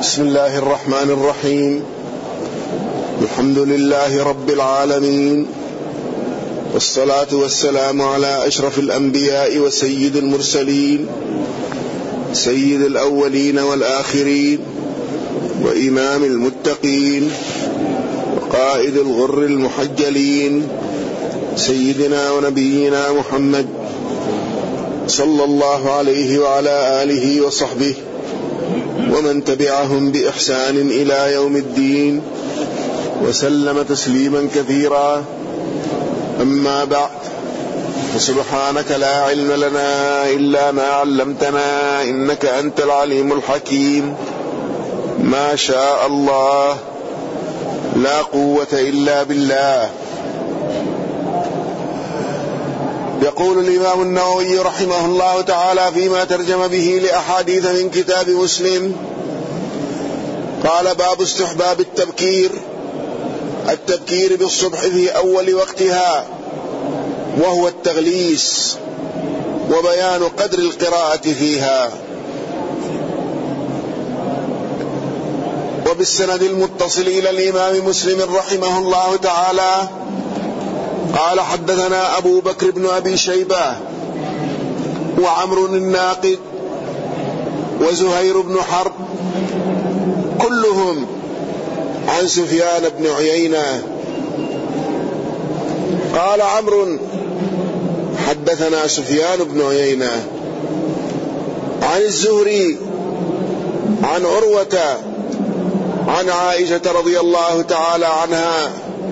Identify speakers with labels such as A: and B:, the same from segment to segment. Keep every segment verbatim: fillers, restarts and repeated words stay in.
A: بسم الله الرحمن الرحيم. الحمد لله رب العالمين، والصلاة والسلام على أشرف الأنبياء وسيد المرسلين، سيد الأولين والآخرين، وإمام المتقين، وقائد الغر المحجلين، سيدنا ونبينا محمد صلى الله عليه وعلى آله وصحبه ومن تبعهم بإحسان إلى يوم الدين، وسلم تسليما كثيرا. أما بعد، فسبحانك لا علم لنا إلا ما علمتنا إنك أنت العليم الحكيم. ما شاء الله، لا قوة إلا بالله. يقول الإمام النووي رحمه الله تعالى فيما ترجم به لأحاديث من كتاب مسلم، قال: باب استحباب التبكير التبكير بالصبح في أول وقتها، وهو التغليس، وبيان قدر القراءة فيها. وبالسند المتصل إلى الإمام مسلم رحمه الله تعالى قال: حدثنا أبو بكر بن أبي شيبة وعمر الناقد وزهير بن حرب، كلهم عن سفيان بن عيينة. قال عمرو: حدثنا سفيان بن عيينة عن الزهري عن عروة عن عائشة رضي الله تعالى عنها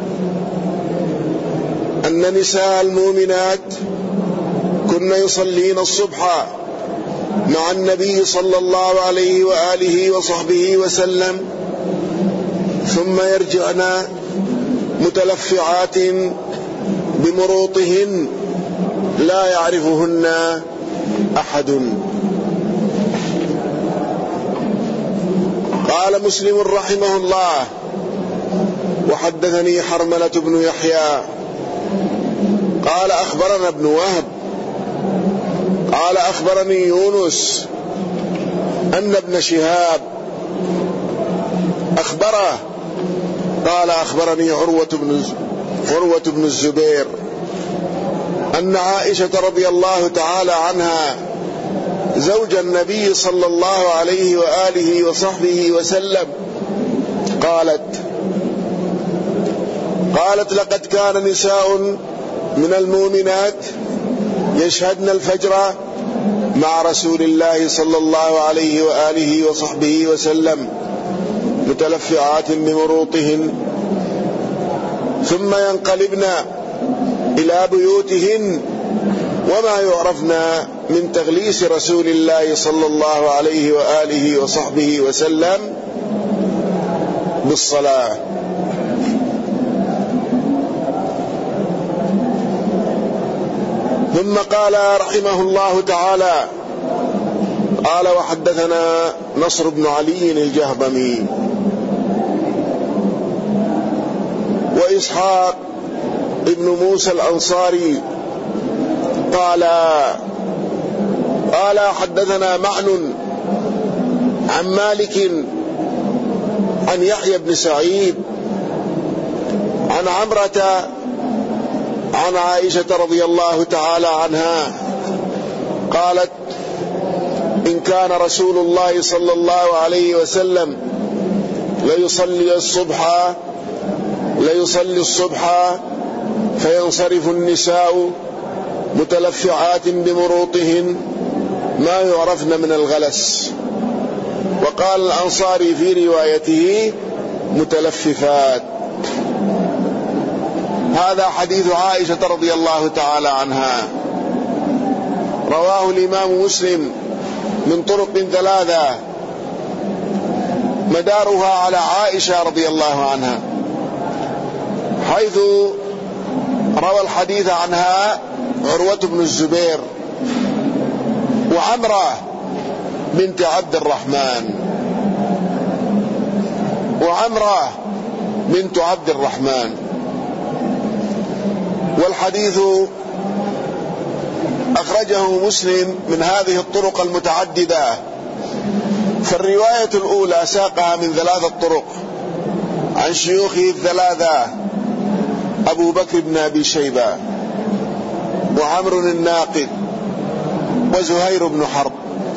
A: أن نساء المؤمنات كن يصلين الصبح مع النبي صلى الله عليه وآله وصحبه وسلم، ثم يرجعن متلفعات بمروطهن لا يعرفهن أحد. قال مسلم رحمه الله: وحدثني حرملة بن يحيى قال: أخبرنا ابن وهب قال: أخبرني يونس أن ابن شهاب أخبره قال: أخبرني عروة بن عروة بن الزبير أن عائشة رضي الله تعالى عنها زوج النبي صلى الله عليه وآله وصحبه وسلم قالت قالت لقد كان نساء من المؤمنات يشهدن الفجر مع رسول الله صلى الله عليه وآله وصحبه وسلم متلفعات بمروطهن، ثم ينقلبن إلى بيوتهن وما يعرفن من تغليس رسول الله صلى الله عليه وآله وصحبه وسلم بالصلاة. ثم قال رحمه الله تعالى: قال: وحدثنا نصر بن علي الجهضمي وإسحاق ابن موسى الأنصاري قال قال حدثنا معن عن مالك عن يحيى بن سعيد عن عمرة عن عائشة رضي الله تعالى عنها قالت: إن كان رسول الله صلى الله عليه وسلم ليصلي الصبح ليصلي الصبح فينصرف النساء متلفعات بمروطهن ما يعرفن من الغلس. وقال الأنصاري في روايته متلففات. هذا حديث عائشة رضي الله تعالى عنها، رواه الإمام مسلم من طرق ثلاثة مدارها على عائشة رضي الله عنها، حيث روى الحديث عنها عروة بن الزبير وعمرة بنت عبد الرحمن وعمرة بنت عبد الرحمن. والحديث أخرجه مسلم من هذه الطرق المتعددة فالرواية الأولى ساقها من ثلاثة طرق عن شيوخه الثلاثة أبو بكر بن أبي شيبة وعمر الناقد وزهير بن حرب،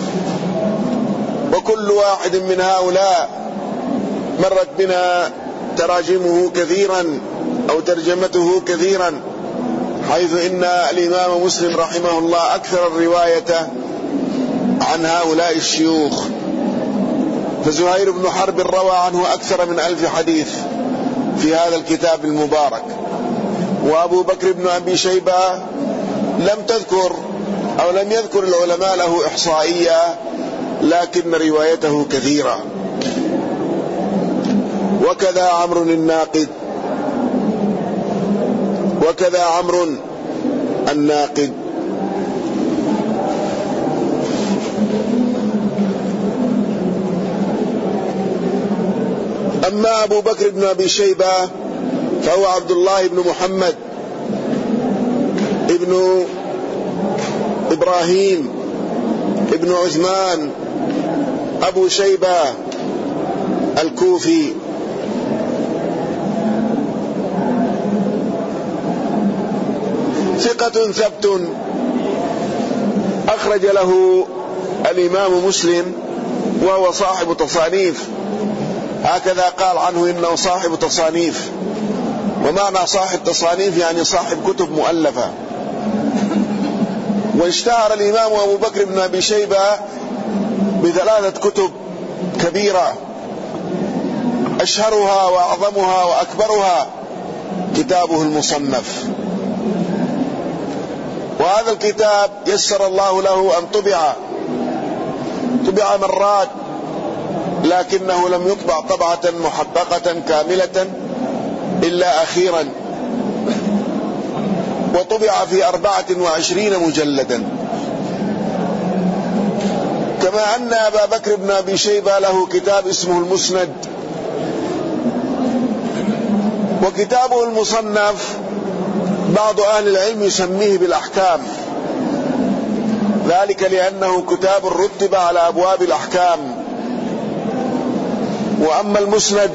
A: وكل واحد من هؤلاء مرت بنا تراجمه كثيرا أو ترجمته كثيرا، حيث إن الإمام مسلم رحمه الله أكثر الرواية عن هؤلاء الشيوخ. فزهير بن حرب روى عنه أكثر من ألف حديث في هذا الكتاب المبارك، وأبو بكر بن أبي شيبة لم تذكر أو لم يذكر العلماء له إحصائية، لكن روايته كثيرة. وكذا عمرو الناقد وكذا عمرو الناقد. أما أبو بكر بن أبي شيبة فهو عبد الله بن محمد ابن إبراهيم ابن عثمان أبو شيبة الكوفي، ثقة ثبت، أخرج له الإمام مسلم وهو صاحب تصانيف، هكذا قال عنه إنه صاحب تصانيف، ومعنى صاحب تصانيف يعني صاحب كتب مؤلفة. واشتهر الإمام أبو بكر بن أبي شيبة بثلاثة كتب كبيرة، أشهرها وأعظمها وأكبرها كتابه المصنف. وهذا الكتاب يسر الله له أن طبع طبع مرات، لكنه لم يطبع طبعة محققة كاملة إلا أخيرا، وطبع في أربعة وعشرين مجلدا. كما أن أبا بكر بن أبي شيبة له كتاب اسمه المسند، وكتابه المصنف بعض أهل العلم يسميه بالأحكام، ذلك لأنه كتاب رتب على أبواب الأحكام. وأما المسند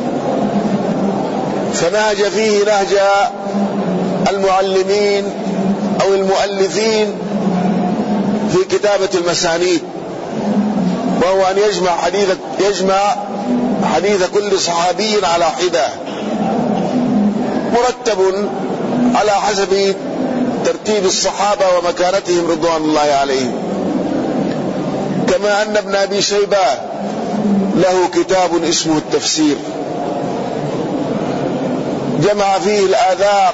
A: فنهج فيه نهج المعلمين أو المؤلفين في كتابة المسانيد، وهو أن يجمع حديث يجمع حديث كل صحابي على حدة، مرتب على حسب ترتيب الصحابة ومكانتهم رضوان الله عليهم. كما أن ابن أبي شيبة له كتاب اسمه التفسير، جمع فيه الآثار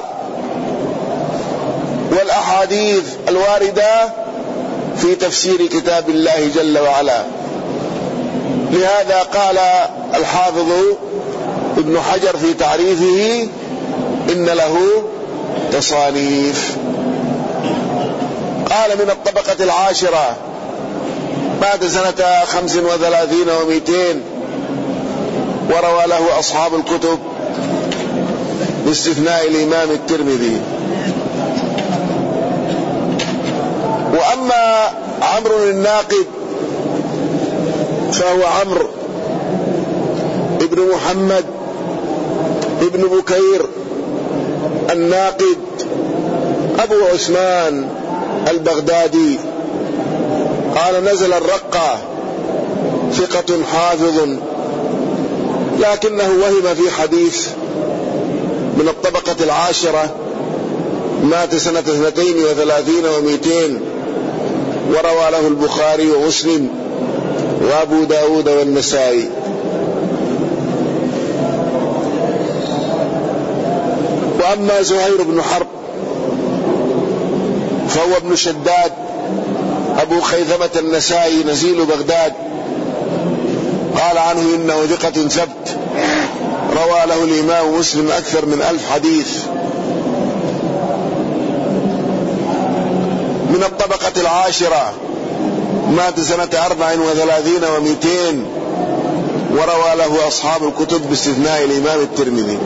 A: والأحاديث الواردة في تفسير كتاب الله جل وعلا. لهذا قال الحافظ ابن حجر في تعريفه إن له تصانيف. قال من الطبقة العاشرة بعد سنة خمس وثلاثين ومئتين، وروى له أصحاب الكتب باستثناء الإمام الترمذي. وأما عمرو الناقد فهو عمرو ابن محمد ابن بكير الناقد أبو عثمان البغدادي، قال نزل الرقة، ثقة حافظ، لكنه وهم في حديث، من الطبقة العاشرة، مات سنة اثنتين وثلاثين ومئتين، وروى له البخاري ومسلم وأبو داود والنسائي. وأما زهير بن حرب فهو ابن شداد أبو خيثمة النسائي نزيل بغداد، قال عنه إنه ثقة ثبت، روى له الإمام مسلم أكثر من ألف حديث. من الطبقة العاشرة، مات سنة أربع وثلاثين ومئتين، وروى له أصحاب الكتب باستثناء الإمام الترمذي.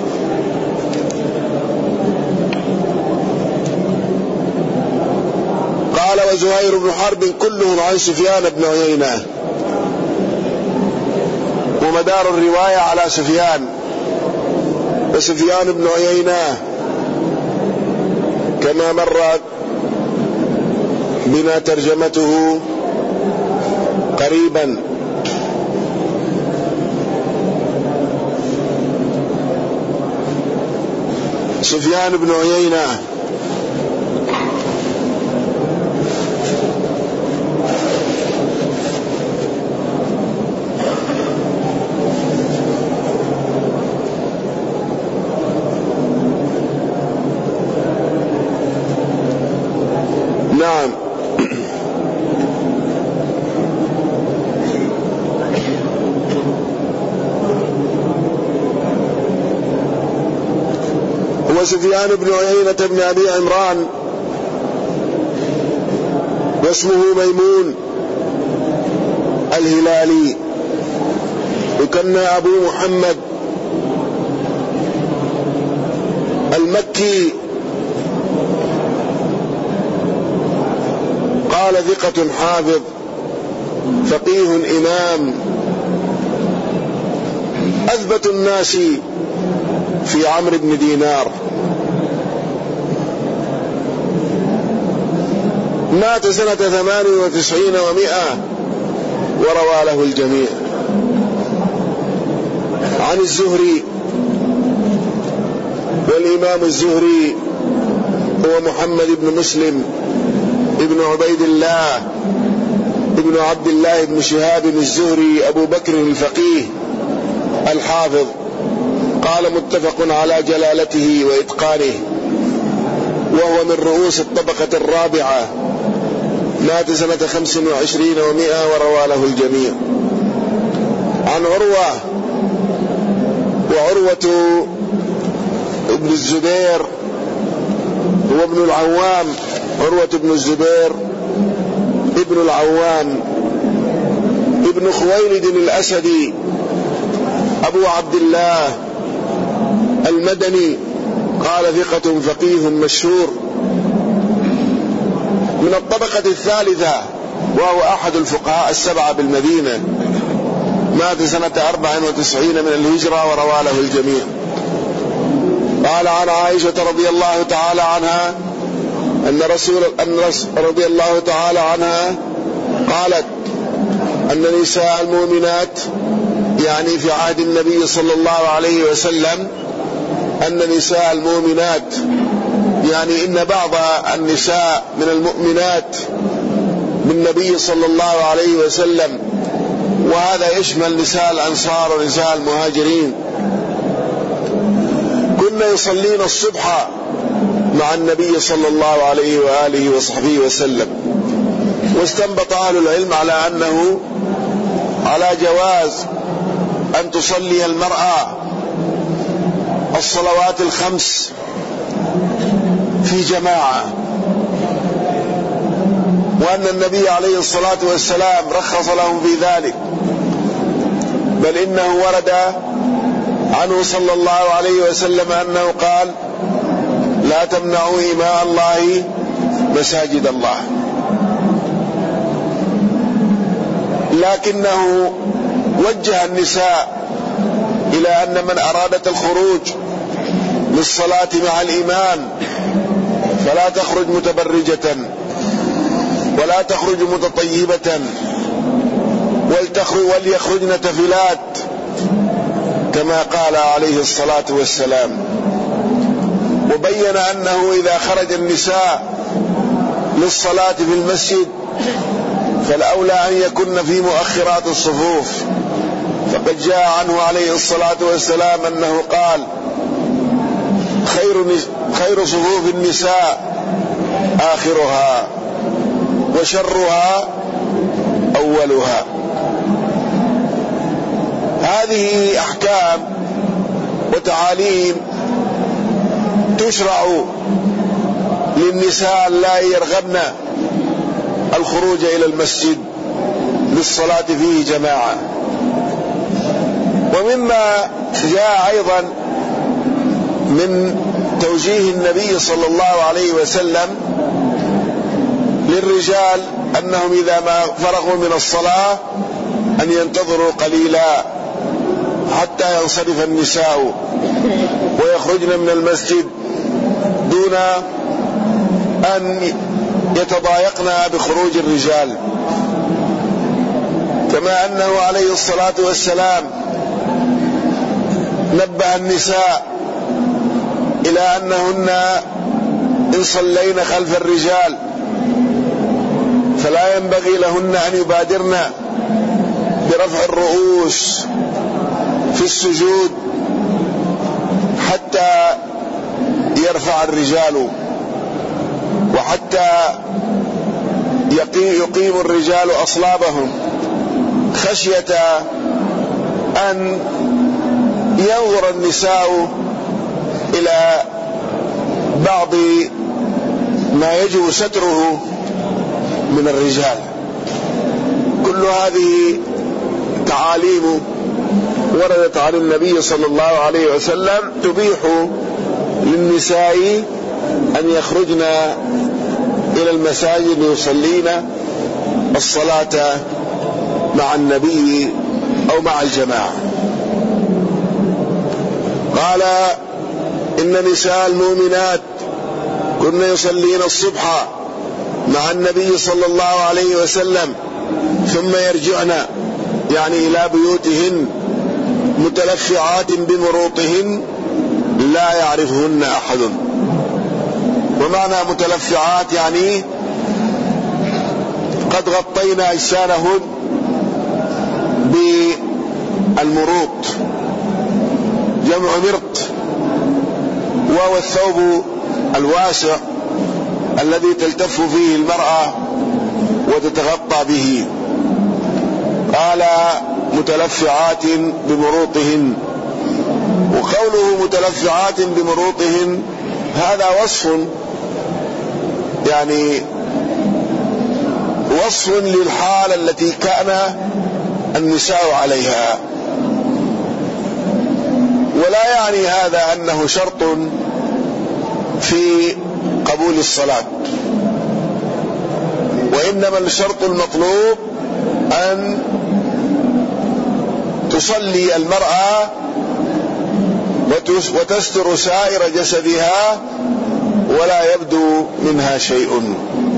A: قال وزهير بن حرب كلهم عن سفيان بن عيينة، ومدار الرواية على سفيان، وسفيان بن عيينة كما مرت بنا ترجمته قريبا. سفيان بن عيينة نعم هو سفيان بن عيينة بن أبي عمران، واسمه ميمون الهلالي، وكان أبو محمد المكي، قال ثقة حافظ فقيه إمام، أثبت الناس في عمرو بن دينار. مات سنة ثمان وتسعين ومئة وروى له الجميع. عن الزهري، والإمام الزهري هو محمد بن مسلم ابن عبيد الله ابن عبد الله بن شهاب الزهري أبو بكر الفقيه الحافظ، قال متفق على جلالته وإتقانه، وهو من رؤوس الطبقة الرابعة، مات سنة خمس وعشرين ومئة وروى له الجميع. عن عروة، وعروة ابن الزبير هو ابن العوام، عروة بن الزبير ابن العوام ابن خويلد الأسدي أبو عبد الله المدني، قال ثقة فقيه مشهور، من الطبقة الثالثة، وهو أحد الفقهاء السبعة بالمدينة، مات سنة أربع وتسعين من الهجرة وروى له الجميع. قال عن عائشة رضي الله تعالى عنها أن رسول أن رضي الله تعالى عنها قالت أن نساء المؤمنات، يعني في عهد النبي صلى الله عليه وسلم، أن نساء المؤمنات يعني إن بعض النساء من المؤمنات بالنبي صلى الله عليه وسلم، وهذا يشمل نساء الأنصار ونساء المهاجرين، كنا يصلين الصبح مع النبي صلى الله عليه وآله وصحبه وسلم. واستنبط أهل العلم على أنه على جواز أن تصلي المرأة الصلوات الخمس في جماعة، وأن النبي عليه الصلاة والسلام رخص لهم في ذلك، بل إنه ورد عنه صلى الله عليه وسلم أنه قال: لا تمنعوا إماء الله مساجد الله. لكنه وجه النساء إلى أن من أرادت الخروج للصلاة مع الإمام فلا تخرج متبرجة ولا تخرج متطيبة، وليخرجن تفلات كما قال عليه الصلاة والسلام. وبين أنه إذا خرج النساء للصلاة في المسجد فالأولى أن يكن في مؤخرات الصفوف، فقد جاء عنه عليه الصلاة والسلام أنه قال: خير, خير صفوف النساء آخرها وشرها أولها. هذه أحكام وتعاليم تشرع للنساء اللائي يرغبن الخروج إلى المسجد للصلاة فيه جماعة. ومما جاء أيضا من توجيه النبي صلى الله عليه وسلم للرجال أنهم إذا ما فرغوا من الصلاة أن ينتظروا قليلا حتى ينصرف النساء ويخرجن من المسجد دون أن يتضايقن بخروج الرجال، كما أنه عليه الصلاة والسلام نبه النساء إلى أنهن إن صلين خلف الرجال فلا ينبغي لهن أن يبادرن برفع الرؤوس في السجود حتى يرفع الرجال، وحتى يقيم الرجال أصلابهم، خشية أن ينظر النساء إلى بعض ما يجب ستره من الرجال. كل هذه تعاليم وردت عن النبي صلى الله عليه وسلم تبيح للنساء أن يخرجن إلى المساجد ليصلين الصلاة مع النبي أو مع الجماعة. قال إن نساء المؤمنات كن يصلين الصبح مع النبي صلى الله عليه وسلم ثم يرجعن، يعني إلى بيوتهن متلفعات بمروطهن لا يعرفهن أحد. ومعنى متلفعات يعني قد غطينا أجسانهن بالمروط، جمع مرط، وهو الثوب الواسع الذي تلتف فيه المرأة وتتغطى به. قال متلفعات بمروطهن، وقوله متلفعات بمروطهن هذا وصف، يعني وصف للحال التي كان النساء عليها، ولا يعني هذا أنه شرط في قبول الصلاة، وإنما الشرط المطلوب أن تصلي المرأة وتستر سائر جسدها ولا يبدو منها شيء.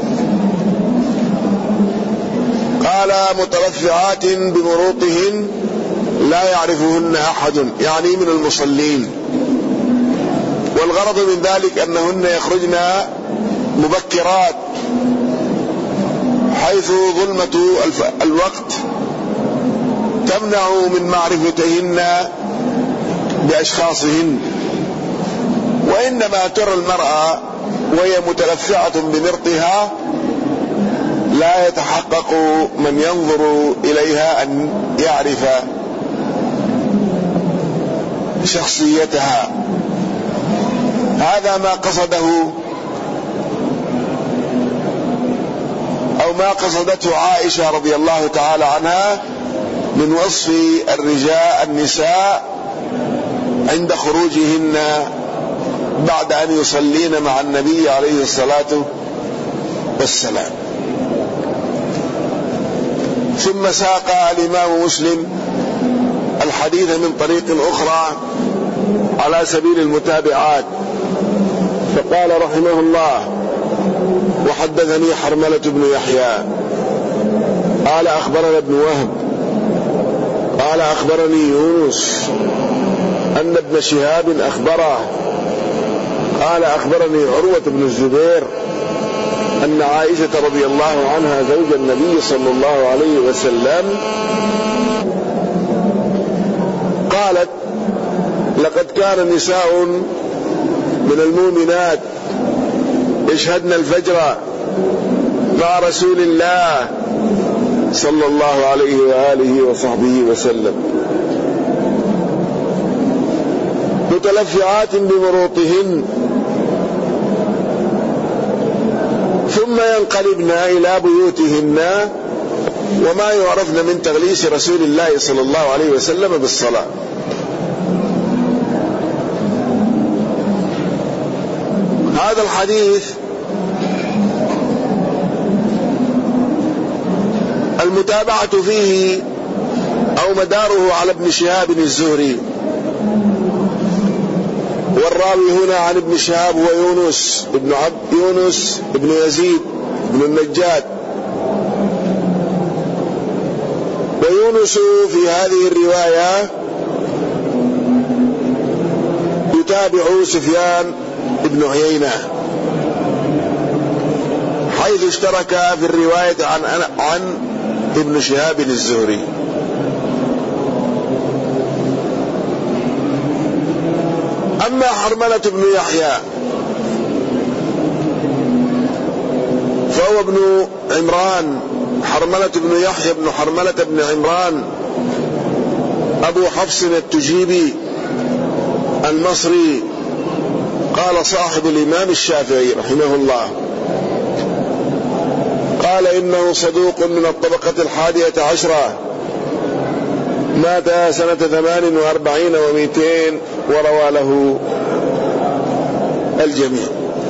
A: قال متلفعات بمروطهن لا يعرفهن أحد، يعني من المصلين. والغرض من ذلك أنهن يخرجن مبكرات حيث ظلمة الوقت تمنع من معرفتهن بأشخاصهن، وإنما ترى المرأة وهي متلفعة بمرطها لا يتحقق من ينظر إليها أن يعرف شخصيتها. هذا ما قصده أو ما قصدته عائشة رضي الله تعالى عنها من وصف الرجال النساء عند خروجهن بعد أن يصلين مع النبي عليه الصلاة والسلام. ثم ساق الإمام مسلم الحديث من طريق أخرى على سبيل المتابعات، فقال رحمه الله: وحدثني حرملة بن يحيى قال أخبرنا ابن وهب قال أخبرني يونس أن ابن شهاب أخبره قال أخبرني عروة بن الزبير أن عائشة رضي الله عنها زوج النبي صلى الله عليه وسلم قالت: لقد كان نساء من المؤمنات يشهدن الفجر مع رسول الله صلى الله عليه وآله وصحبه وسلم متلفعات بمروطهن ثم ينقلبن إلى بيوتهن وما يعرفن من تغليس رسول الله صلى الله عليه وسلم بالصلاة. هذا الحديث المتابعة فيه أو أو مداره على ابن شهاب الزهري، والراوي هنا عن ابن شهاب هو يونس ابن عبد يونس ابن يزيد ابن النجاد. ويونس في هذه الرواية يتابع سفيان ابن عيينة، حيث اشترك في الرواية عن عن ابن شهاب الزهري. أما حرملة بن يحيى فهو ابن عمران، حرملة بن يحيى بن حرملة بن عمران أبو حفص التجيبي المصري، قال صاحب الإمام الشافعي رحمه الله، قال إنه صدوق من الطبقة الحادية عشرة، مات سنة ثمان وأربعين ومئتين، وروى له الجميع،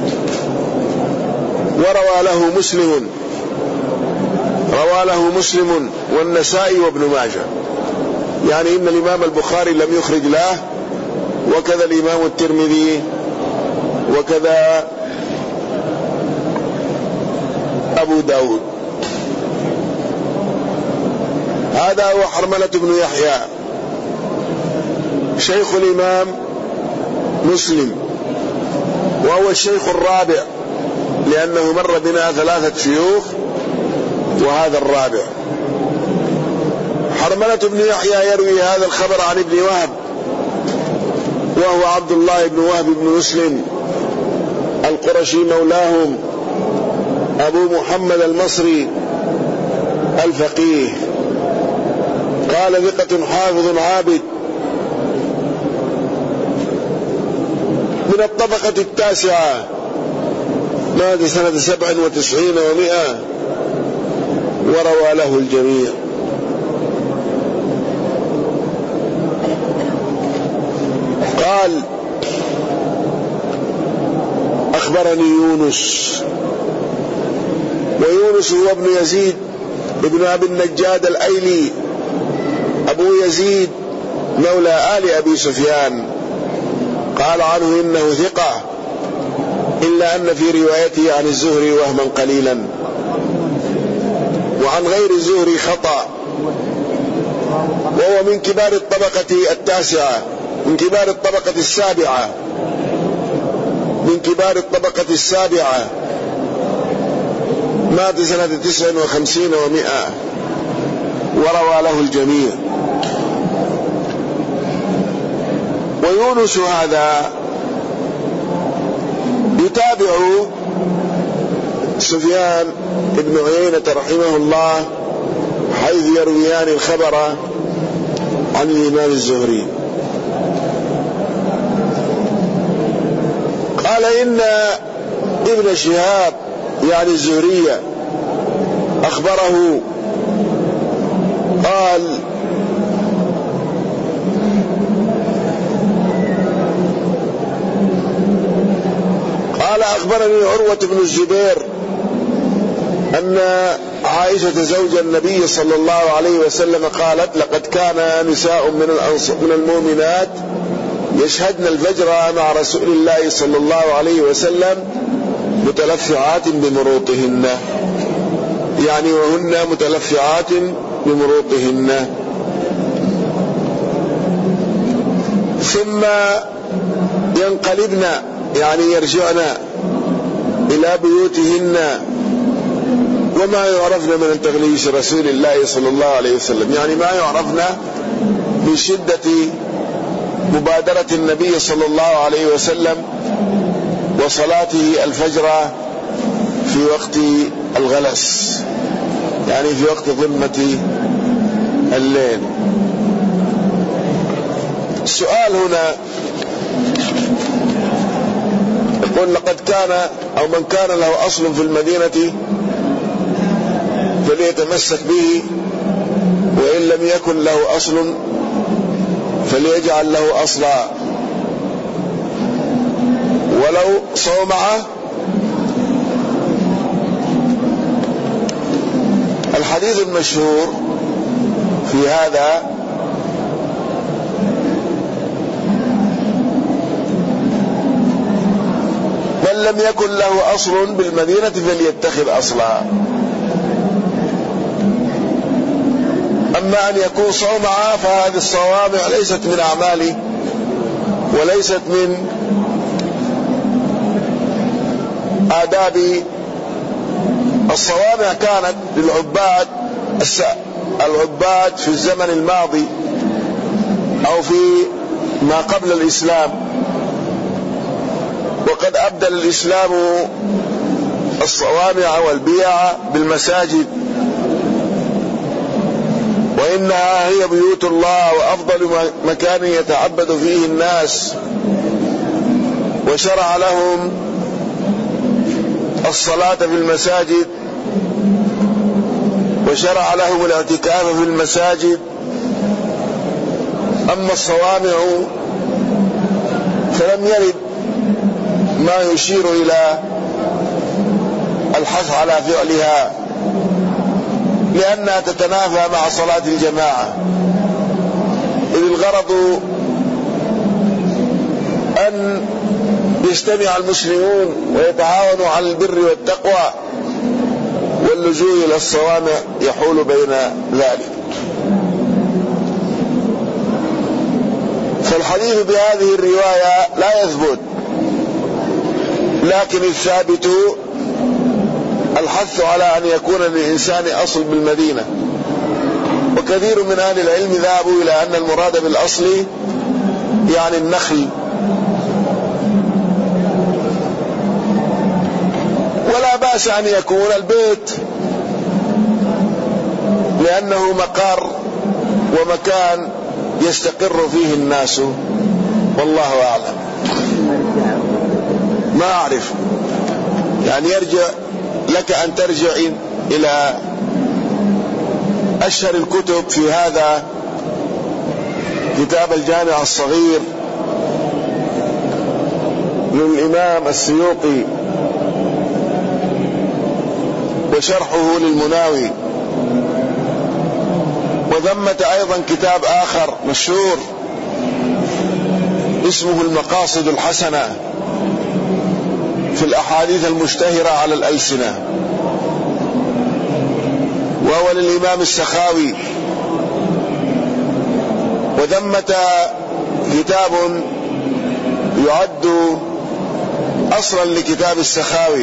A: وروى له مسلم روى له مسلم والنسائي وابن ماجه، يعني إن الإمام البخاري لم يخرج له، وكذا الإمام الترمذي، وكذا أبو داود. هذا هو حرملة بن يحيى شيخ الإمام مسلم، وهو الشيخ الرابع، لأنه مر بنا ثلاثة شيوخ وهذا الرابع. حرملة بن يحيى يروي هذا الخبر عن ابن وهب، وهو عبد الله بن وهب بن مسلم القرشي مولاهم، أبو محمد المصري الفقيه، قال ثقة حافظ عابد، من الطبقة التاسعة، مات سنة سبع وتسعين ومئة، وروى له الجميع. قال أخبرني يونس، ويونس هو ابن يزيد ابن أبي النجاد الأيلي أبو يزيد مولى آل أبي سفيان، قال عنه إنه ثقة، إلا أن في روايته عن الزهري وهما قليلا، وعن غير الزهري خطأ، وهو من كبار الطبقة التاسعة، من كبار الطبقة السابعة من كبار الطبقة السابعة مات سنة تسع وخمسين ومئة، وروى له الجميع. ويونس هذا يتابع سفيان بن عيينة رحمه الله، حيث يرويان الخبر عن الإمام الزهري. قال إن ابن شهاب يعني الزهرية أخبره، قال قال أخبرني عروة بن الزبير أن عائشة زوج النبي صلى الله عليه وسلم قالت: لقد كان نساء من من المؤمنات يشهدن الفجر مع رسول الله صلى الله عليه وسلم متلفعات بمروطهن، يعني وهن متلفعات بمروطهن، ثم ينقلبن يعني يرجعن إلى بيوتهن، وما يعرفن من تغليش رسول الله صلى الله عليه وسلم، يعني ما يعرفن من شدة مبادرة النبي صلى الله عليه وسلم وصلاته الفجر في وقت الغلس، يعني في وقت ظلمة الليل. السؤال هنا يقول: لقد كان أو من كان له أصل في المدينة فليتمسك به، وإن لم يكن له أصل فليجعل له أصلا، ولو صومعه. الحديث المشهور في هذا ومن لم يكن له أصل بالمدينة فليتخذ أصلا. أما أن يكون صومعة فهذه الصوامع ليست من أعماله وليست من آداب. الصوامع كانت للعباد العباد في الزمن الماضي أو في ما قبل الإسلام، وقد أبدل الإسلام الصوامع والبيع بالمساجد، وإنها هي بيوت الله وأفضل مكان يتعبد فيه الناس، وشرع لهم الصلاة في المساجد، وشرع لهم الاعتكاف في المساجد. أما الصوامع فلم يرد ما يشير إلى الحث على فعلها، لأنها تتنافى مع صلاة الجماعة، إذ الغرض أن يجتمع المسلمون ويتعاونوا على البر والتقوى، واللجوء إلى الصوامع يحول بين ذلك. فالحديث بهذه الرواية لا يثبت، لكن الثابت الحث على أن يكون للإنسان أصل بالمدينة. وكثير من أهل العلم ذهبوا إلى أن المراد بالأصل يعني النخل، ولا بأس أن يكون البيت لأنه مقر ومكان يستقر فيه الناس، والله أعلم. ما أعرف، يعني يرجع لك أن ترجع إلى أشهر الكتب في هذا، كتاب الجامع الصغير للإمام السيوطي، وشرحه للمناوي، وثمة أيضا كتاب آخر مشهور اسمه المقاصد الحسنة في الأحاديث المشتهرة على الألسنة، وهو للإمام السخاوي. وثمة كتاب يعد أصلا لكتاب السخاوي،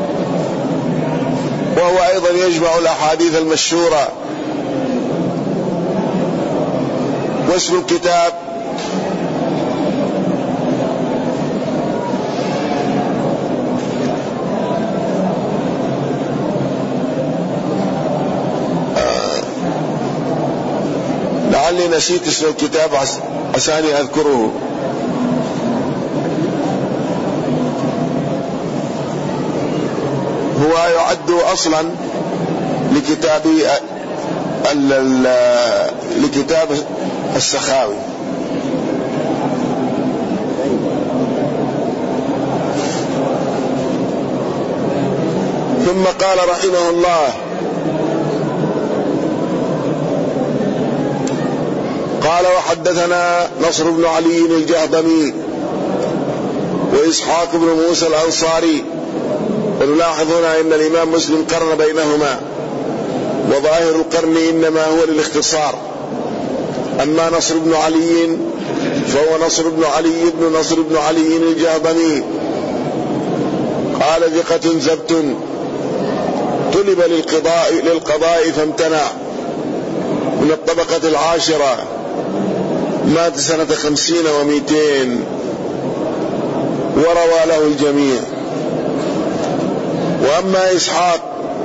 A: وهو أيضا يجمع الأحاديث المشهورة، واسم الكتاب آه لعلي نسيت اسم الكتاب، عساني أذكره. هو يعد أصلا لكتاب لكتاب السخاوي. ثم قال رحمه الله: قال وحدثنا نصر بن علي الجهضمي وإسحاق بن موسى الأنصاري. ونلاحظ هنا أن الإمام مسلم قرن بينهما، وظاهر القرن إنما هو للاختصار. أما نصر بن علي فهو نصر بن علي بن نصر بن علي الجهضمي، قال ثقة ثبت، طلب للقضاء, للقضاء فامتنع، من الطبقة العاشرة، مات سنة خمسين ومئتين، وروى له الجميع. وأما إسحاق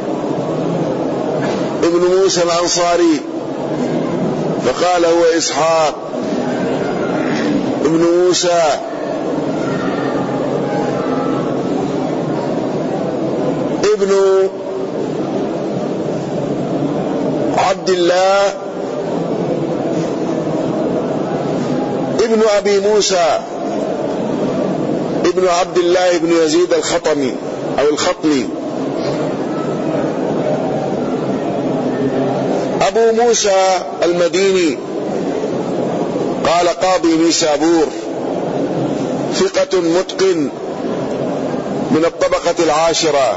A: ابن موسى الأنصاري فقال هو إسحاق ابن موسى ابن عبد الله ابن أبي موسى ابن عبد الله ابن يزيد الخطمي أو الخطمي. أبو موسى المديني قال قاضي نيسابور، ثقة متقن من الطبقة العاشرة،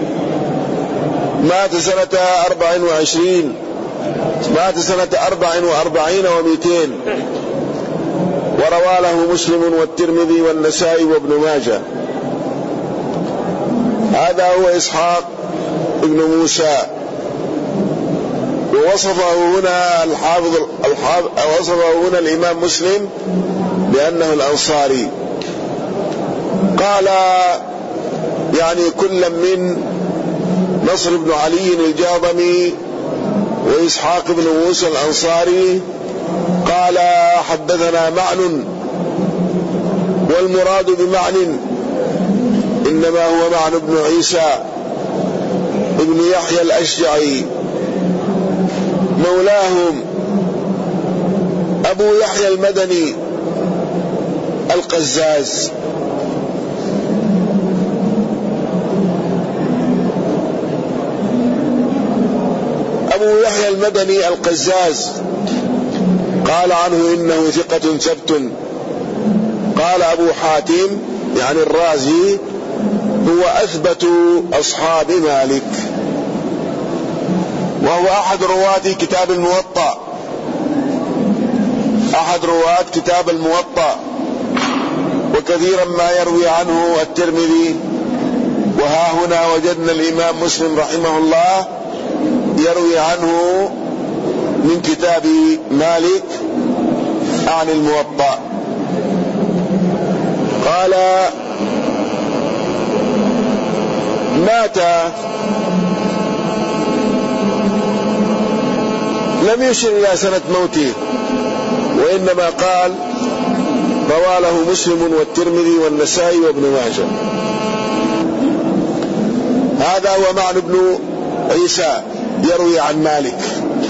A: مات سنة أربع وعشرين مات سنة أربع وأربعين ومئتين، وروى له مسلم والترمذي والنسائي وابن ماجه. هذا هو إسحاق ابن موسى، ووصفه هنا الحافظ الحافظ وصفه هنا الإمام مسلم بأنه الأنصاري. قال يعني كل من نصر بن علي الجاضمي وإسحاق بن موسى الأنصاري قال حدثنا معن، والمراد بمعن إنما هو معن بن عيسى ابن يحيى الأشجعي مولاهم أبو يحيى المدني القزاز. أبو يحيى المدني القزاز قال عنه إنه ثقة ثبت. قال أبو حاتم يعني الرازي هو أثبت أصحاب مالك، وهو أحد رواة كتاب الموطأ أحد رواة كتاب الموطأ وكثيرا ما يروي عنه الترمذي. وها هنا وجدنا الإمام مسلم رحمه الله يروي عنه من كتاب مالك عن الموطأ. قال مات، لم يشر إلى سنة موته، وإنما قال روى له مسلم والترمذي والنسائي وابن ماجه. هذا هو معن بن عيسى يروي عن مالك.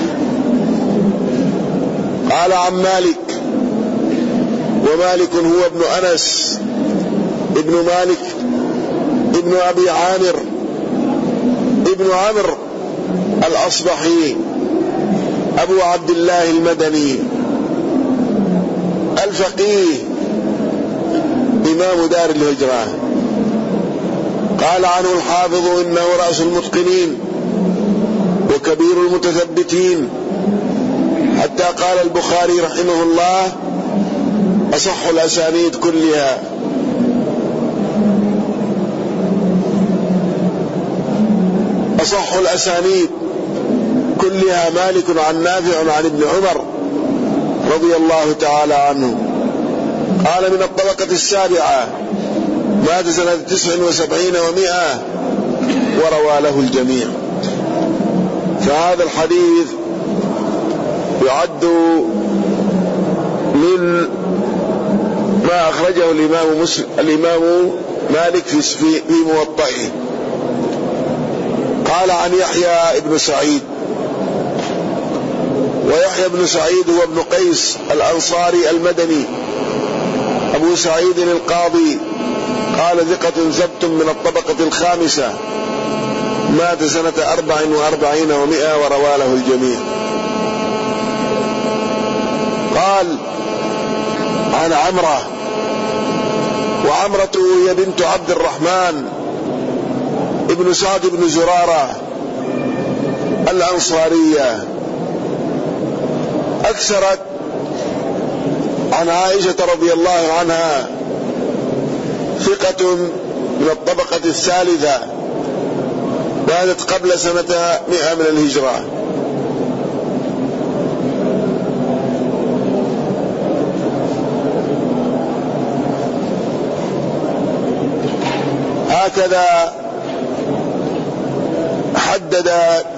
A: قال عن مالك، ومالك هو ابن أنس ابن مالك ابن أبي عامر ابن عمرو الأصبحي أبو عبد الله المدني الفقيه إمام دار الهجرة. قال عنه الحافظ إنه رأس المتقنين وكبير المتثبتين، حتى قال البخاري رحمه الله أصح الأسانيد كلها. أصح الأسانيد كلها مالك عن نافع عن ابن عمر رضي الله تعالى عنه. قال من الطبقة السابعة، مات سنة تسع وسبعين ومئة، وروى له الجميع. فهذا الحديث يعد من ما أخرجه الإمام مسلم الإمام مالك في في موطئه. قال عن يحيى بن سعيد، ويحيى بن سعيد هو ابن قيس الأنصاري المدني أبو سعيد القاضي، قال ثقة ثبت من الطبقة الخامسة، مات سنة أربع وأربعين ومئة، وروى له الجميع. قال عن عمرة، وعمرة هي بنت عبد الرحمن ابن سعد بن زرارة الأنصارية، أكثرت عن عائشة رضي الله عنها، ثقة من الطبقة الثالثة، ماتت قبل سنة مئة من الهجرة. هكذا حدد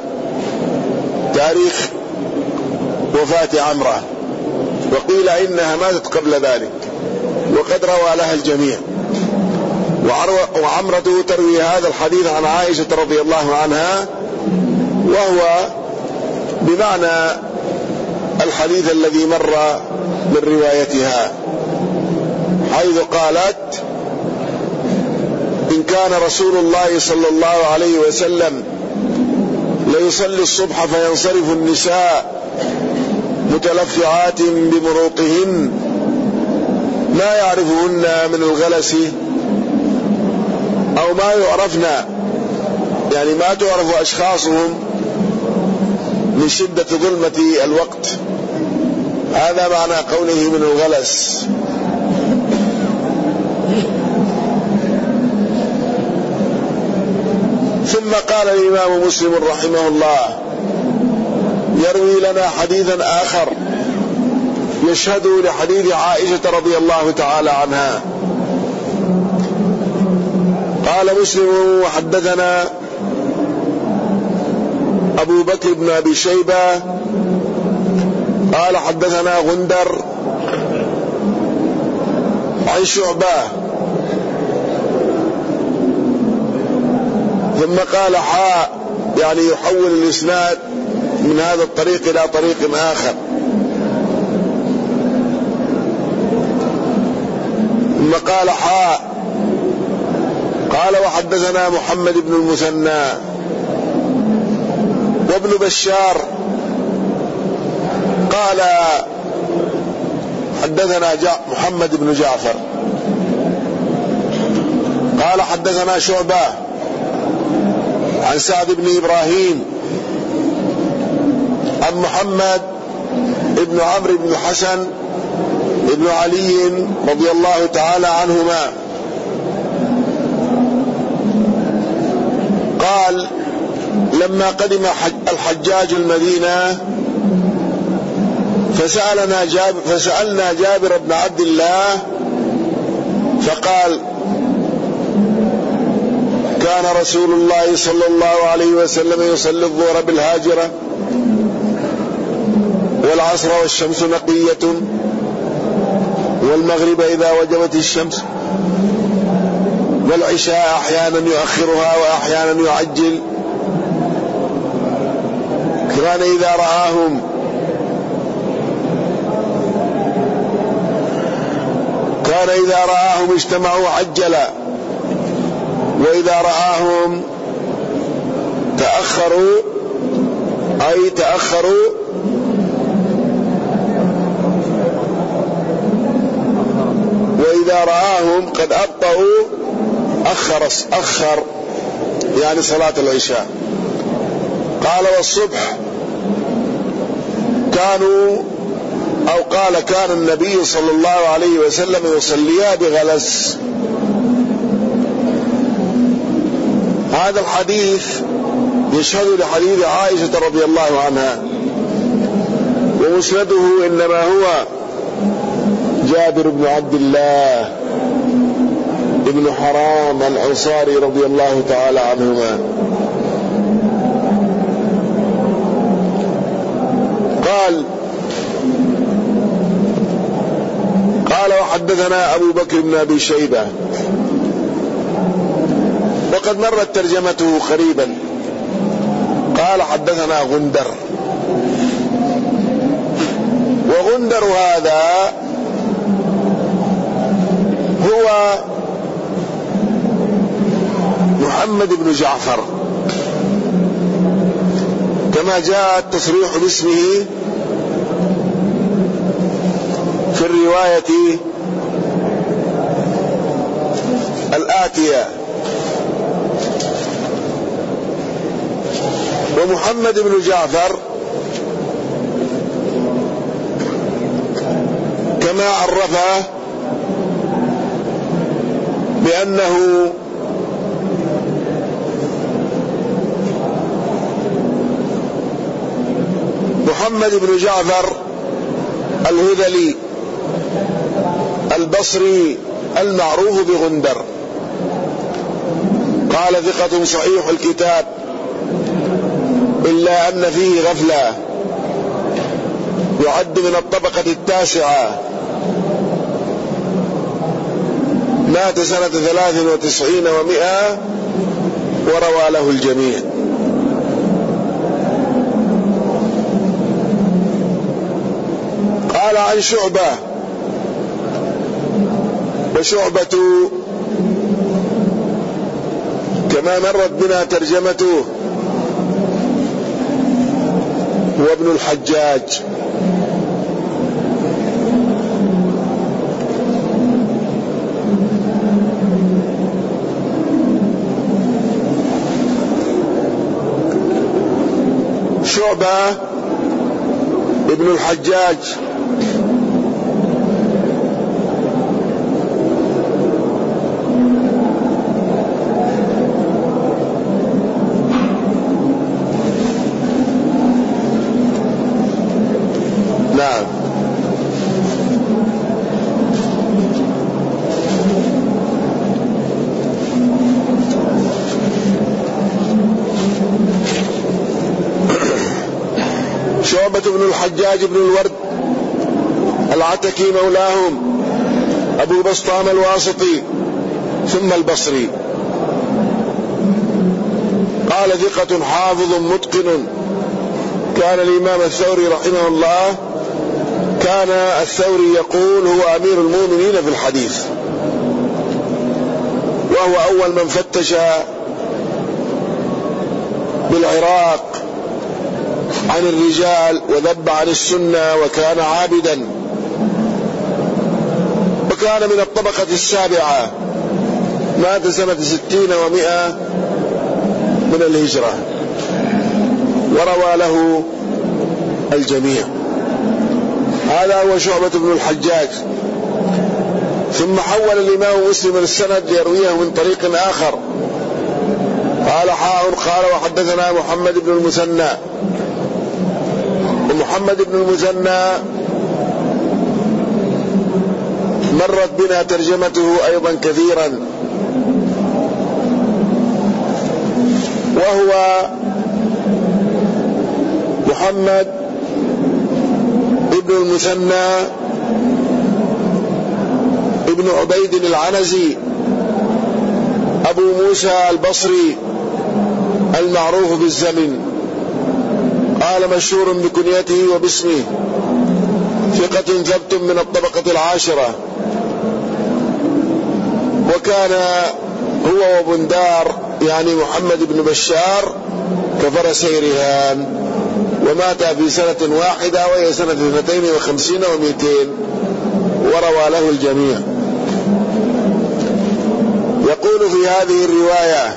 A: تاريخ وفاة عمرة، وقيل إنها ماتت قبل ذلك، وقد روى لها الجميع. وعمرة تروي هذا الحديث عن عائشة رضي الله عنها، وهو بمعنى الحديث الذي مر من روايتها، حيث قالت إن كان رسول الله صلى الله عليه وسلم ليصلي الصبح فينصرف النساء متلفعات بمروطهن ما يعرفهن من الغلس أو أو ما يعرفن، يعني ما تعرف أشخاصهم من شدة ظلمة الوقت. هذا معنى قوله من الغلس. ثم قال الإمام مسلم رحمه الله يروي لنا حديثا آخر يشهد لحديث عائشة رضي الله تعالى عنها. قال مسلم وحدثنا أبو بكر بن أبي شيبة قال حدثنا غندر عن شعبة، ثم قال حاء، يعني يحول الإسناد من هذا الطريق إلى طريق آخر. ثم قال حاء قال وحدثنا محمد بن المثنى وابن بشار قال حدثنا محمد بن جعفر قال حدثنا شعبة عن سعد بن إبراهيم عن محمد بن عمرو بن الحسن بن علي رضي الله تعالى عنهما قال لما قدم الحجاج المدينة فسألنا جابر فسألنا جابر بن عبد الله فقال كان رسول الله صلى الله عليه وسلم يصلي الظهر بالهاجرة والعصر والشمس نقية والمغرب إذا وجبت الشمس والعشاء أحيانا يؤخرها وأحيانا يعجل. كان إذا رآهم كان إذا رآهم اجتمعوا عجلا، وإذا رآهم تأخروا أي تأخروا وإذا رآهم قد أبطأوا أخر أخر يعني صلاة العشاء. قال والصبح كانوا أو قال كان النبي صلى الله عليه وسلم يصليها بغلس. هذا الحديث يشهد لحديث عائشة رضي الله عنها، ومسنده إنما هو جابر بن عبد الله ابن حرام الأنصاري رضي الله تعالى عنهما. قال قال وحدثنا أبو بكر بن أبي شيبة وقد مرت ترجمته قريبا. قال حدثنا غندر، وغندر هذا هو محمد بن جعفر كما جاء التصريح باسمه في الرواية الآتية. ومحمد بن جعفر كما عرفه بأنه محمد بن جعفر الهذلي البصري المعروف بغندر. قال ثقة صحيح الكتاب إلا أن فيه غفلة، يعد من الطبقة التاسعة، مات سنة ثلاث وتسعين ومئة وروى له الجميع. قال عن شعبة، وشعبة كما مرت بنا ترجمته هو ابن الحجاج، شعبة ابن الحجاج نعم. شعبة بن الحجاج بن الورد العتكي مولاهم أبو بسطام الواسطي ثم البصري. قال ثقة حافظ متقن. كان الإمام الثوري رحمه الله كان الثوري يقول هو أمير المؤمنين في الحديث، وهو أول من فتش بالعراق عن الرجال وذب عن السنة، وكان عابدا، وكان من الطبقة السابعة، مات سنة ستين ومئة من الهجرة، وروى له الجميع. هذا هو شعبة بن الحجاج. ثم حول الإمام مسلم السند ليرويه من طريق آخر. قال حاء قال وحدثنا محمد بن المثنى. ومحمد بن المثنى مرت بنا ترجمته أيضا كثيرا، وهو محمد ابن المثنى ابن عبيد العنزي أبو موسى البصري المعروف بالزمن. قال مشهور بكنيته وباسمه، ثقة ثبت من الطبقة العاشرة، وكان هو وبندار يعني محمد بن بشار كفرسي رهان، ومات في سنة واحدة وهي سنة اثنتين وخمسين ومئتين، وروى له الجميع. يقول في هذه الرواية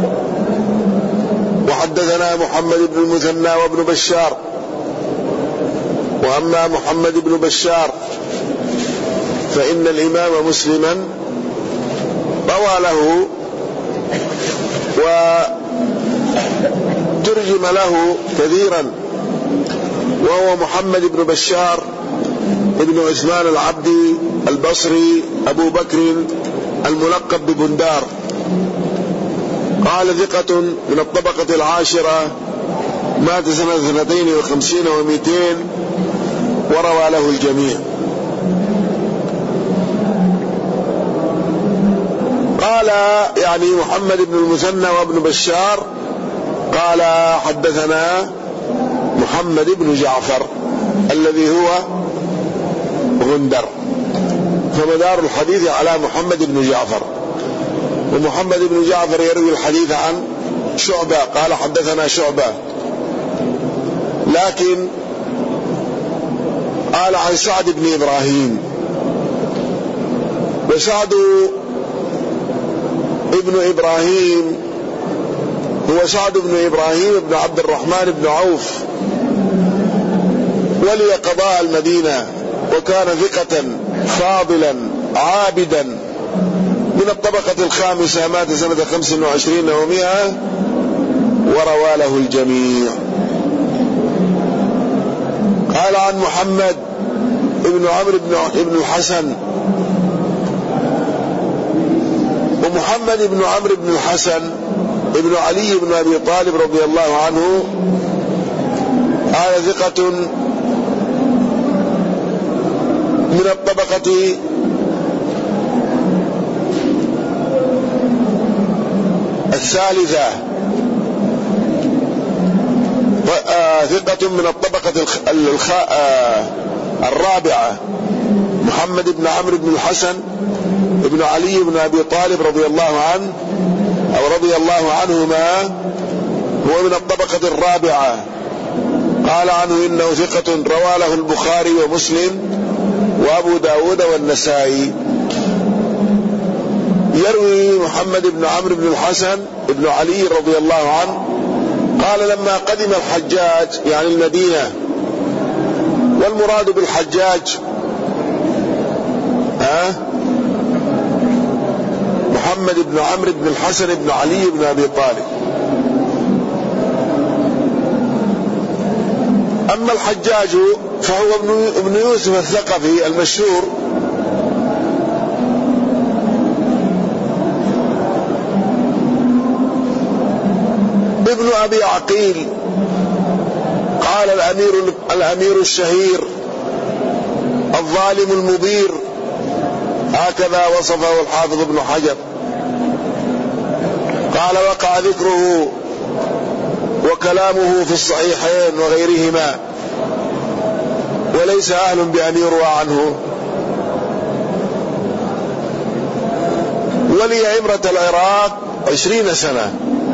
A: وحدثنا محمد بن المثنى وابن بشار. وأما محمد بن بشار فإن الإمام مسلما روى له وترجم له كثيرا، وهو محمد بن بشار ابن عثمان العبدي البصري أبو بكر الملقب ببندار. قال ثقة من الطبقة العاشرة، مات سنة اثنتين وخمسين ومئتين، وروى له الجميع. قال يعني محمد بن المثنى وابن بشار قال حدثنا محمد بن جعفر الذي هو غندر، فمدار الحديث على محمد بن جعفر. ومحمد بن جعفر يروي الحديث عن شعبة، قال حدثنا شعبة، لكن قال عن سعد بن إبراهيم. وسعد ابن إبراهيم هو سعد بن إبراهيم بن عبد الرحمن بن عوف، ولي قضاء المدينة، وكان ثقة فاضلا عابدا من الطبقة الخامسة، مات سنة خمس وعشرين ومئة، وروى له الجميع. قال عن محمد ابن عمرو بن الحسن. ومحمد بن عمرو بن الحسن ابن علي بن أبي طالب رضي الله عنه قال ثقة من الطبقة الثالثة، ثقة من الطبقة الرابعة، محمد بن عمرو بن الحسن ابن علي بن أبي طالب رضي الله عنه أو رضي الله عنهما، هو من الطبقة الرابعة. قال عنه إنه ثقة روى له البخاري ومسلم وأبو داود والنسائي. يروي محمد بن عمرو بن الحسن ابن علي رضي الله عنه قال لما قدم الحجاج يعني المدينة، والمراد بالحجاج ها محمد بن عمرو بن الحسن بن علي بن أبي طالب. أما الحجاج فهو ابن يوسف الثقفي المشهور، ابن أبي عقيل. قال الأمير, الأمير الشهير الظالم المبير، هكذا وصفه الحافظ ابن حجر. قال وقع ذكره وكلامه في الصحيحين وغيرهما، وليس أهل بأن يروى عنه. ولي عمرة العراق عشرين سنة،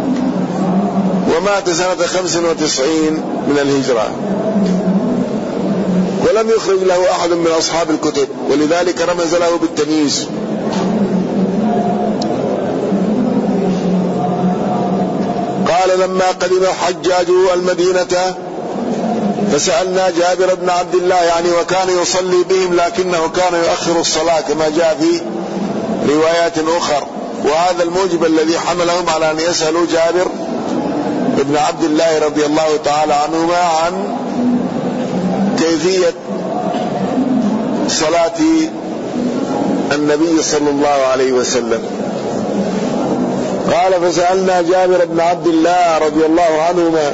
A: ومات سنة خمس وتسعين من الهجرة، ولم يخرج له أحد من أصحاب الكتب، ولذلك رمز له بالتمييز. قال لما قدم الحجاج المدينة فسألنا جابر بن عبد الله، يعني وكان يصلي بهم لكنه كان يؤخر الصلاة كما جاء في روايات أخرى، وهذا الموجب الذي حملهم على أن يسألوا جابر ابن عبد الله رضي الله تعالى عنهما عن كيفية صلاة النبي صلى الله عليه وسلم. قال فسألنا جابر بن عبد الله رضي الله عنهما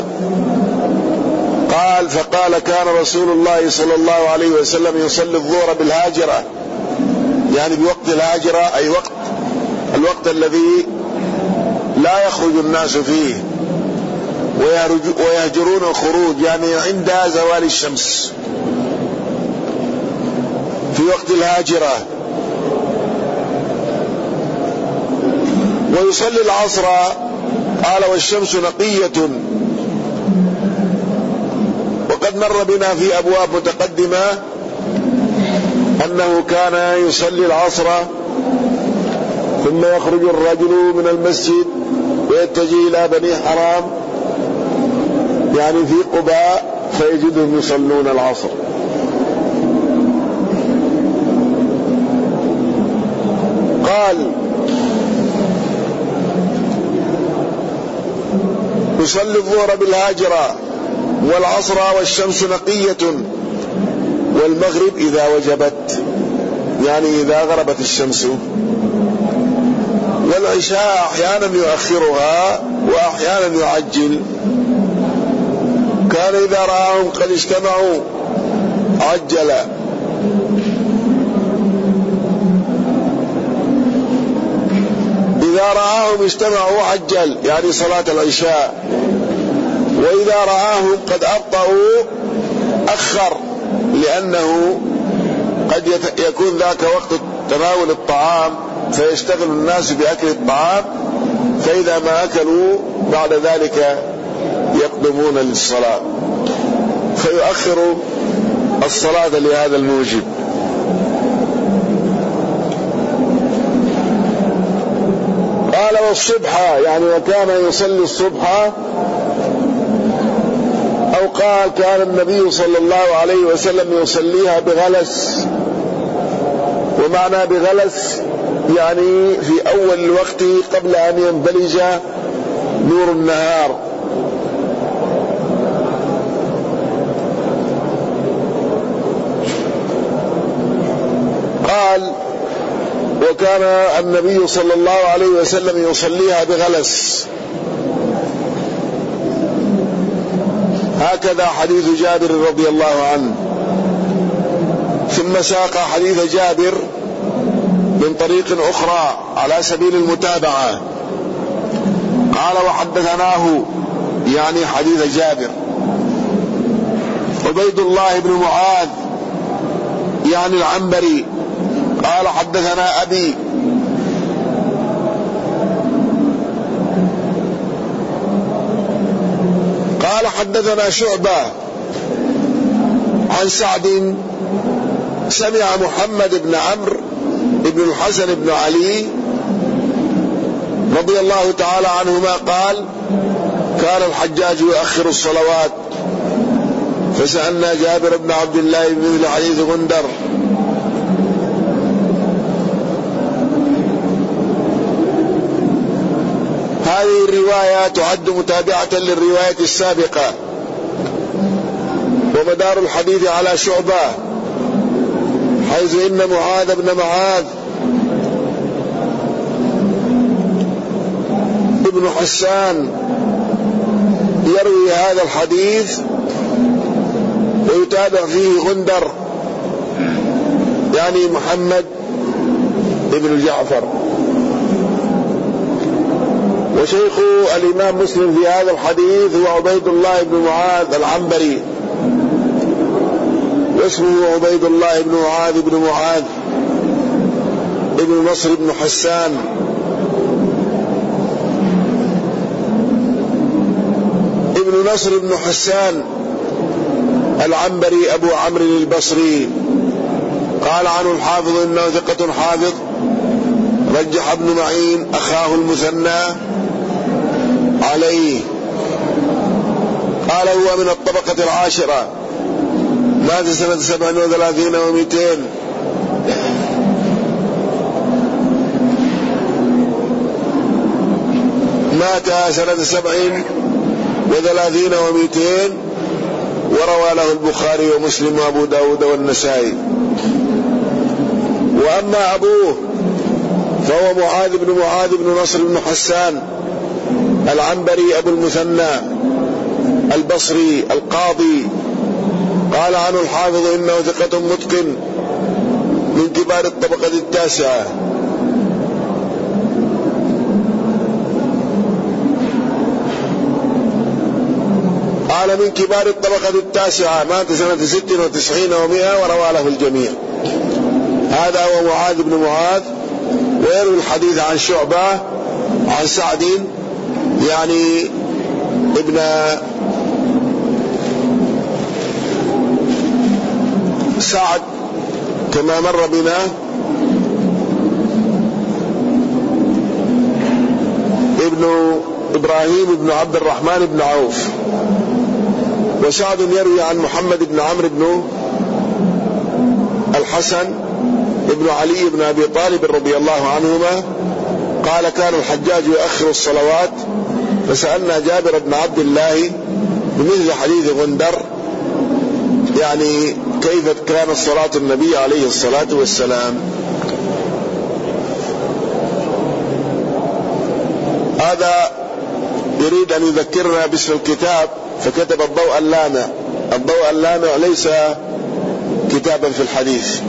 A: قال فقال كان رسول الله صلى الله عليه وسلم يصلي الظهر بالهاجرة، يعني بوقت الهاجرة، أي وقت الوقت الذي لا يخرج الناس فيه ويهجرون الخروج، يعني عند زوال الشمس في وقت الهاجرة. ويصلي العصر قال والشمس نقية. وقد مر بنا في أبواب متقدمة أنه كان يصلي العصر ثم يخرج الرجل من المسجد ويتجه إلى بني حرام، يعني في قباء، فيجدهم يصلون العصر. قال يصلي الظهر بالهاجرة والعصر والشمس نقية، والمغرب إذا وجبت، يعني إذا غربت الشمس، والعشاء أحيانا يؤخرها وأحيانا يعجل. كان إذا رآهم قد اجتمعوا عجل، إذا رآهم اجتمعوا عجل يعني صلاة العشاء، وإذا رآهم قد أبطأوا أخر، لأنه قد يكون ذاك وقت تناول الطعام فيشتغل الناس بأكل الطعام، فإذا ما أكلوا بعد ذلك يقدمون للصلاة، فيؤخر الصلاة لهذا الموجب. قال والصبح، يعني وكان يصلي الصبح، أو قال كان النبي صلى الله عليه وسلم يصليها بغلس. ومعنى بغلس يعني في أول الوقت قبل أن ينبلج نور النهار. قال وكان النبي صلى الله عليه وسلم يصليها بغلس. هكذا حديث جابر رضي الله عنه. ثم ساق حديث جابر من طريق أخرى على سبيل المتابعة. قال وحدثناه، يعني حديث جابر، عبيد الله بن معاذ يعني العنبري قال حدثنا أبي قال حدثنا شعبة عن سعد سمع محمد بن عمرو بن الحسن بن علي رضي الله تعالى عنهما قال كان الحجاج يؤخر الصلوات، فسألنا جابر بن عبد الله بمثل حديث غندر. هذه الرواية تعد متابعة للرواية السابقة، ومدار الحديث على شعبة، حيث إن معاذ بن معاذ ابن حسان يروي هذا الحديث ويتابع فيه غندر، يعني محمد ابن جعفر. وشيخ الإمام مسلم في هذا الحديث هو عبيد الله بن معاذ العنبري، واسمه عبيد الله بن معاذ بن معاذ ابن نصر بن حسان. ابن نصر بن حسان العنبري أبو عمرو البصري، قال عنه الحافظ إنه ثقة حافظ، رجح ابن معين أخاه المثنى عليه. قال هو من الطبقة العاشرة، مات سنة سبع وثلاثين ومئتين. مات سنة سبع وثلاثين ومئتين، وروى له البخاري ومسلم وأبو داود والنسائي. وأما أبوه فهو معاذ بن معاذ بن نصر بن حسان العنبري أبو المثنى البصري القاضي، قال عنه الحافظ إنه ثقة متقن من كبار الطبقة التاسعة. قال من كبار الطبقة التاسعة، مات سنة ست وتسعين ومئة، وروى له الجميع. هذا هو معاذ بن معاذ، ويروي الحديث عن شعبة عن سعد يعني ابن سعد كما مر بنا، ابن إبراهيم بن عبد الرحمن بن عوف. وسعد يروي عن محمد بن عمرو بن الحسن ابن علي بن أبي طالب رضي الله عنهما، قال كان الحجاج يؤخر الصلوات، فسألنا جابر بن عبد الله بمثل حديث غندر، يعني كيف كانت صلاة النبي عليه الصلاة والسلام. هذا يريد أن يذكرنا باسم الكتاب، فكتب الضوء اللامع. الضوء اللامع ليس كتابا في الحديث،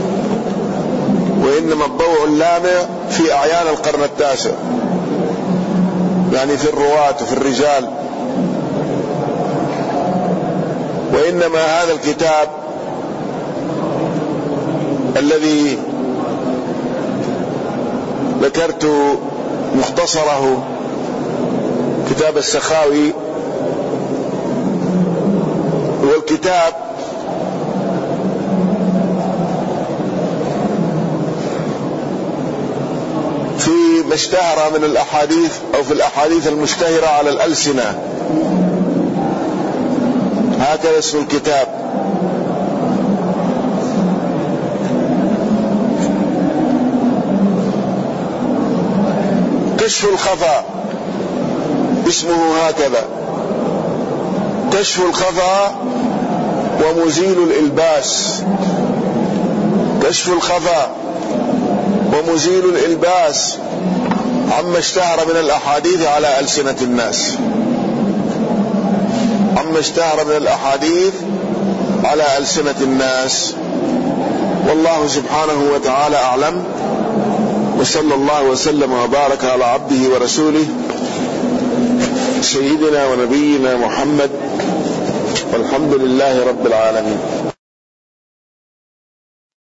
A: وإنما الضوء اللامع في أعيان القرن التاسع، يعني في الرواة وفي الرجال. وإنما هذا الكتاب الذي ذكرت مختصره، كتاب السخاوي، هو الكتاب في ما اشتهر من الأحاديث أو في الأحاديث المشتهرة على الألسنة، هكذا اسم الكتاب. كشف الخفا اسمه هكذا، كشف الخفا ومزيل الإلباس. كشف الخفا ومزيل الإلباس عما اشتهر من الأحاديث على ألسنة الناس، عما اشتهر من الأحاديث على ألسنة الناس. والله سبحانه وتعالى أعلم، وصلى الله وسلم وبارك على عبده ورسوله سيدنا ونبينا محمد، والحمد لله رب العالمين.